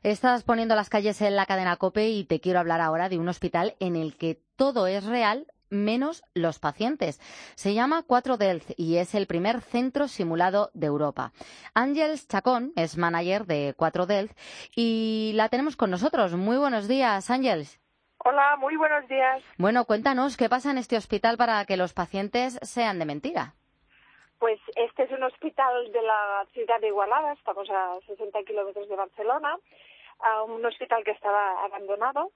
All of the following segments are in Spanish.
Estás poniendo las calles en la cadena COPE y te quiero hablar ahora de un hospital en el que todo es real menos los pacientes. Se llama 4Delft y es el primer centro simulado de Europa. Àngels Chacón es manager de 4Delft y la tenemos con nosotros. Muy buenos días, Àngels. Hola, muy buenos días. Bueno, cuéntanos qué pasa en este hospital para que los pacientes sean de mentira. Pues este es un hospital de la ciudad de Igualada, estamos a 60 kilómetros de Barcelona, un hospital que estaba abandonado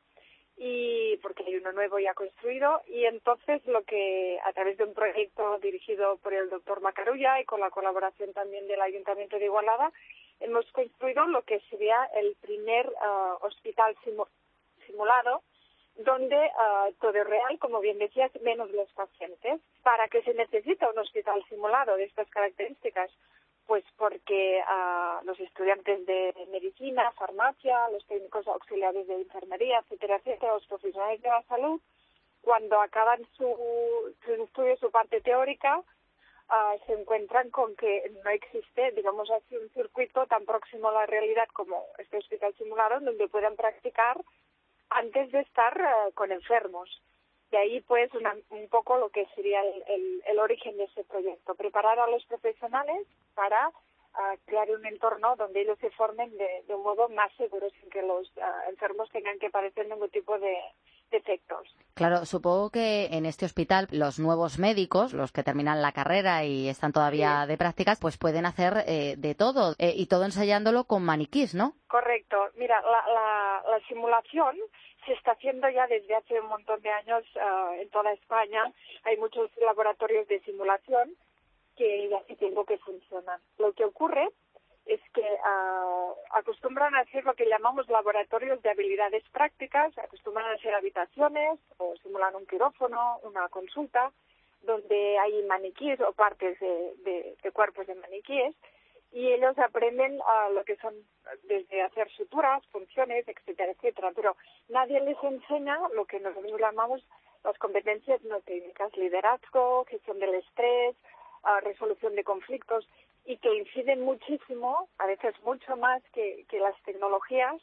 y porque hay uno nuevo ya construido, y entonces lo que a través de un proyecto dirigido por el doctor Macarulla y con la colaboración también del Ayuntamiento de Igualada, hemos construido lo que sería el primer hospital simulado donde todo es real, como bien decías, menos los pacientes. ¿Para qué se necesita un hospital simulado de estas características? Pues porque los estudiantes de medicina, farmacia, los técnicos auxiliares de enfermería, etcétera, etcétera, los profesionales de la salud, cuando acaban sus estudios, su parte teórica, se encuentran con que no existe, digamos así, un circuito tan próximo a la realidad como este hospital simulado, donde puedan practicar antes de estar con enfermos. De ahí, pues, un poco lo que sería el origen de ese proyecto. Preparar a los profesionales para crear un entorno donde ellos se formen de un modo más seguro, sin que los enfermos tengan que padecer ningún tipo de defectos. Claro, supongo que en este hospital los nuevos médicos, los que terminan la carrera y están todavía de prácticas, pues pueden hacer de todo y todo ensayándolo con maniquís, ¿no? Correcto. Mira, la simulación se está haciendo ya desde hace un montón de años en toda España. Hay muchos laboratorios de simulación que ya hace tiempo que funcionan. Lo que ocurre es que acostumbran a hacer lo que llamamos laboratorios de habilidades prácticas, acostumbran a ser habitaciones o simulan un quirófano, una consulta, donde hay maniquíes o partes de cuerpos de maniquíes, y ellos aprenden lo que son desde hacer suturas, funciones, etcétera, etcétera, pero nadie les enseña lo que nosotros llamamos las competencias no técnicas: liderazgo, gestión del estrés, resolución de conflictos, y que inciden muchísimo, a veces mucho más que las tecnologías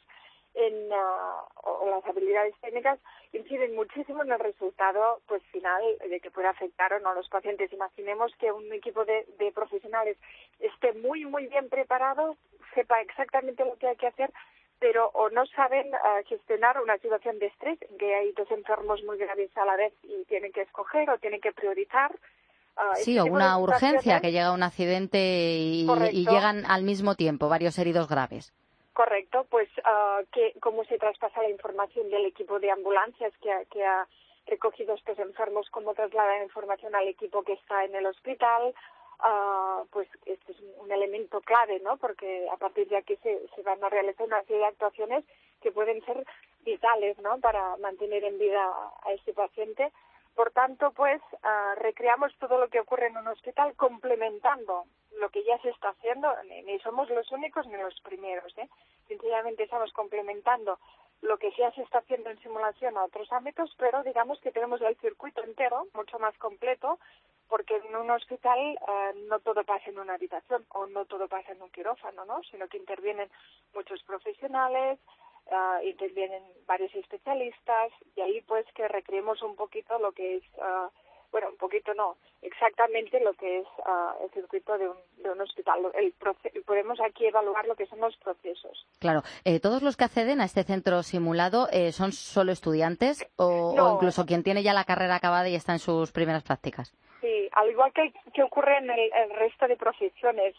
o las habilidades técnicas, inciden muchísimo en el resultado pues final de que pueda afectar o no a los pacientes. Imaginemos que un equipo de profesionales esté muy, muy bien preparado, sepa exactamente lo que hay que hacer, pero o no saben gestionar una situación de estrés, en que hay dos enfermos muy graves a la vez y tienen que escoger o tienen que priorizar. Sí, o una urgencia, que llega un accidente y llegan al mismo tiempo varios heridos graves. Correcto, pues cómo se traspasa la información del equipo de ambulancias que ha recogido estos enfermos, cómo traslada la información al equipo que está en el hospital, pues este es un elemento clave, ¿no? Porque a partir de aquí se van a realizar una serie de actuaciones que pueden ser vitales, ¿no? Para mantener en vida a este paciente. Por tanto, pues recreamos todo lo que ocurre en un hospital complementando lo que ya se está haciendo. Ni somos los únicos ni los primeros, ¿eh? Sencillamente estamos complementando lo que ya se está haciendo en simulación a otros ámbitos, pero digamos que tenemos el circuito entero mucho más completo, porque en un hospital no todo pasa en una habitación o no todo pasa en un quirófano, ¿no? Sino que intervienen muchos profesionales, intervienen varios especialistas, y ahí pues que recreemos un poquito lo que es, un poquito no, exactamente lo que es el circuito de un hospital. Podemos aquí evaluar lo que son los procesos. Claro. ¿Todos los que acceden a este centro simulado son solo estudiantes o incluso quien tiene ya la carrera acabada y está en sus primeras prácticas? Sí, al igual que ocurre en el resto de profesiones.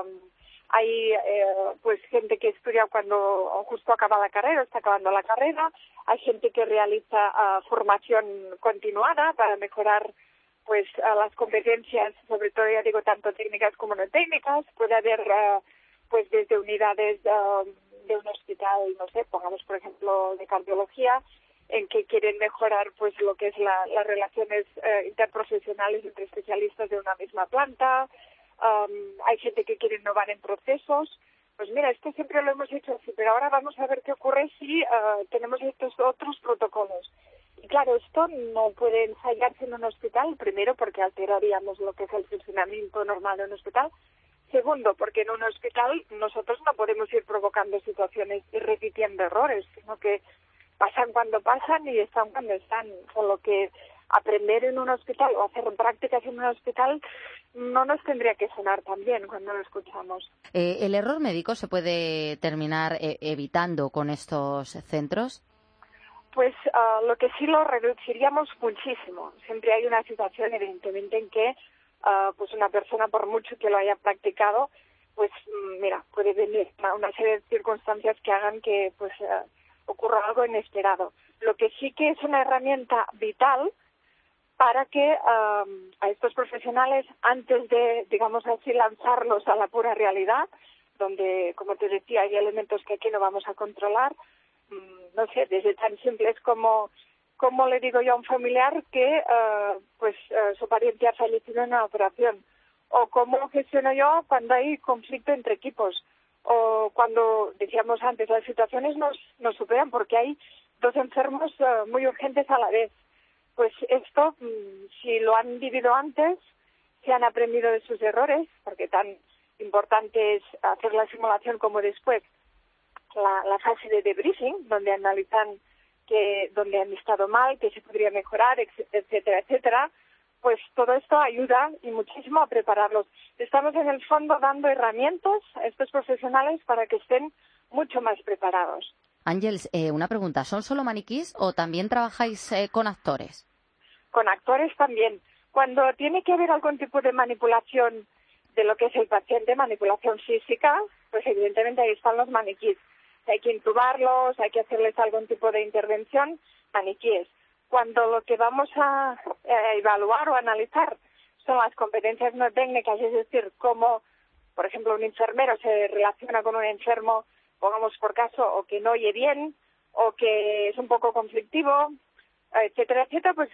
Hay pues gente que estudia cuando justo acaba la carrera, está acabando la carrera. Hay gente que realiza formación continuada para mejorar pues las competencias, sobre todo, ya digo, tanto técnicas como no técnicas. Puede haber pues desde unidades de un hospital, no sé, pongamos por ejemplo de cardiología, en que quieren mejorar pues lo que es las relaciones interprofesionales entre especialistas de una misma planta. Hay gente que quiere innovar en procesos. Pues mira, esto siempre lo hemos hecho así, pero ahora vamos a ver qué ocurre si tenemos estos otros protocolos. Y claro, esto no puede ensayarse en un hospital, primero porque alteraríamos lo que es el funcionamiento normal de un hospital. Segundo, porque en un hospital nosotros no podemos ir provocando situaciones y repitiendo errores, sino que pasan cuando pasan y están cuando están. Con lo que aprender en un hospital o hacer prácticas en un hospital no nos tendría que sonar tan bien cuando lo escuchamos. ¿El error médico se puede terminar evitando con estos centros? Pues lo que sí lo reduciríamos muchísimo. Siempre hay una situación, evidentemente, en que pues una persona, por mucho que lo haya practicado, pues mira, puede venir una serie de circunstancias que hagan que pues ocurra algo inesperado. Lo que sí que es una herramienta vital para que a estos profesionales, antes de, digamos así, lanzarlos a la pura realidad, donde, como te decía, hay elementos que aquí no vamos a controlar, no sé, desde tan simples como le digo yo a un familiar que su pariente ha fallecido en una operación, o cómo gestiono yo cuando hay conflicto entre equipos, o cuando, decíamos antes, las situaciones nos superan porque hay dos enfermos muy urgentes a la vez. Pues esto, si lo han vivido antes, si han aprendido de sus errores, porque tan importante es hacer la simulación como después, la fase de debriefing, donde analizan donde han estado mal, que se podría mejorar, etcétera, etcétera, pues todo esto ayuda y muchísimo a prepararlos. Estamos en el fondo dando herramientas a estos profesionales para que estén mucho más preparados. Ángeles, una pregunta, ¿son solo maniquís o también trabajáis con actores? Con actores también. Cuando tiene que haber algún tipo de manipulación de lo que es el paciente, manipulación física, pues evidentemente ahí están los maniquís. Hay que intubarlos, hay que hacerles algún tipo de intervención, maniquíes. Cuando lo que vamos a evaluar o analizar son las competencias no técnicas, es decir, cómo, por ejemplo, un enfermero se relaciona con un enfermo, pongamos por caso, o que no oye bien, o que es un poco conflictivo, etcétera, etcétera, pues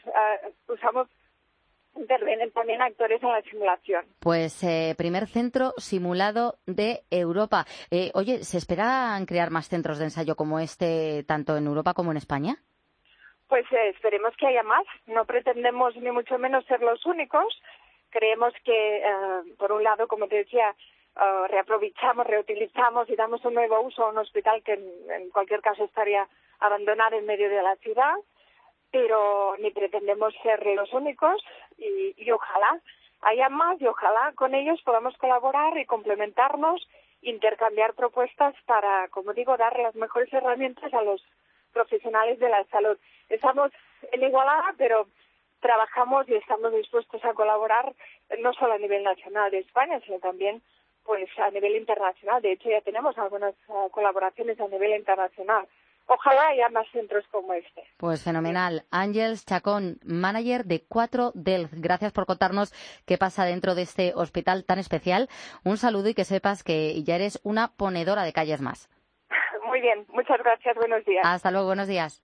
intervienen también actores en la simulación. Pues primer centro simulado de Europa. Oye, ¿se esperan crear más centros de ensayo como este, tanto en Europa como en España? Pues esperemos que haya más. No pretendemos ni mucho menos ser los únicos. Creemos que, por un lado, como te decía, reaprovechamos, reutilizamos y damos un nuevo uso a un hospital que en cualquier caso estaría abandonado en medio de la ciudad, pero ni pretendemos ser los únicos y ojalá haya más y ojalá con ellos podamos colaborar y complementarnos, intercambiar propuestas para, como digo, dar las mejores herramientas a los profesionales de la salud. Estamos en Igualada, pero trabajamos y estamos dispuestos a colaborar no solo a nivel nacional de España, sino también pues a nivel internacional. De hecho, ya tenemos algunas colaboraciones a nivel internacional. Ojalá haya más centros como este. Pues fenomenal. Ángeles Chacón, manager de 4DELF. Gracias por contarnos qué pasa dentro de este hospital tan especial. Un saludo y que sepas que ya eres una ponedora de calles más. Muy bien, muchas gracias. Buenos días. Hasta luego, buenos días.